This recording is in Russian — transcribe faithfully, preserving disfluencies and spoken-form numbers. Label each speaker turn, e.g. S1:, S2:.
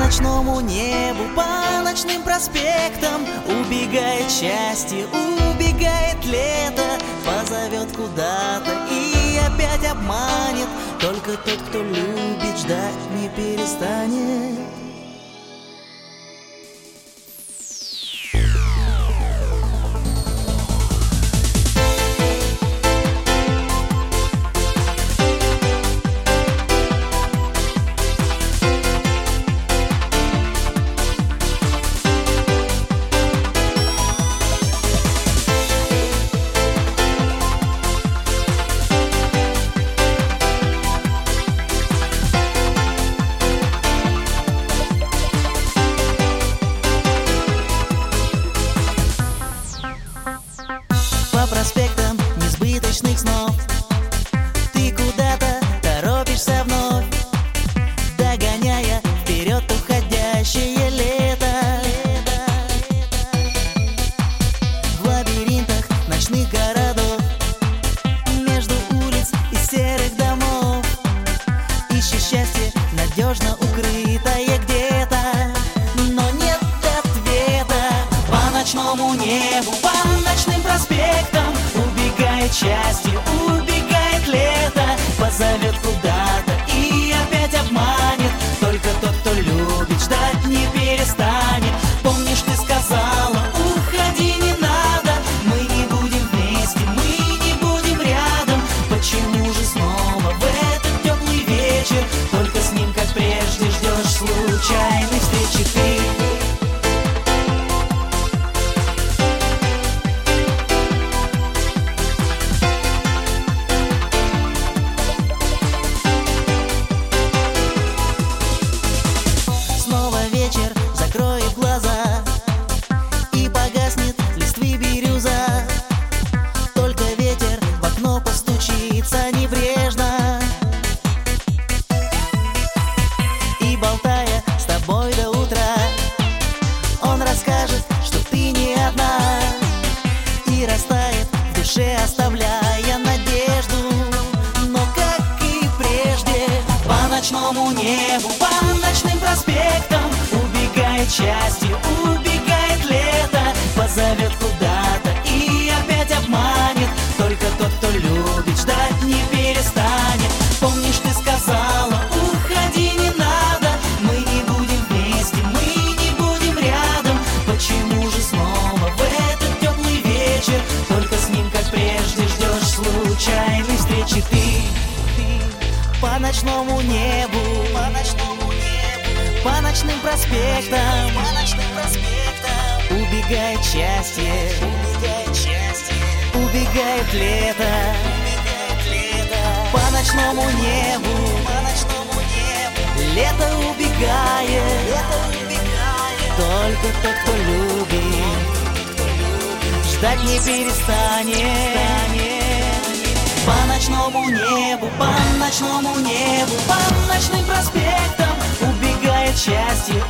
S1: ночному небу, по ночным проспектам убегает счастье, убегает лето, позовет куда-то и опять обманет. Только тот, кто любит, ждать не перестанет. По проспектам несбыточных снов ты куда-то торопишься вновь, догоняя вперед уходящее лето. В лабиринтах ночных городов, между улиц и серых домов, ищешь счастье, надежно укрытое где-то, но нет ответа. По ночному небу, по ночным проспектам убегает счастье, убегает лето, позовет куда-то и опять обманет. Только тот, кто любит, ждать не перестанет. Помнишь, ты сказала, уходи, не надо, мы не будем вместе, мы не будем рядом. Почему же снова в этот теплый вечер только с ним, как прежде, ждешь случайной встречи ты? Закроет глаза и погаснет листвы бирюза, только ветер в окно постучится небрежно. И болтая с тобой до утра, он расскажет, что ты не одна, и растает в душе, оставляя надежду. Но как и прежде, по ночному небу, по ночным проспектам убегает счастье, убегает лето, позовет куда-то и опять обманет. Только тот, кто любит, ждать не перестанет. Помнишь, ты сказала, уходи, не надо, мы не будем вместе, мы не будем рядом. Почему же снова в этот теплый вечер только с ним, как прежде, ждешь случайной встречи ты? По ночному небу, по ночному небу, по ночным проспектам, по ночным проспектам убегает счастье, убегает счастье, убегает лето, убегает лето. По ночному небу, по ночному небу лето убегает, лето убегает. Только тот, кто любит, ждать не перестанет. По ночному небу, по ночному небу, по ночным проспектам убегает счастье,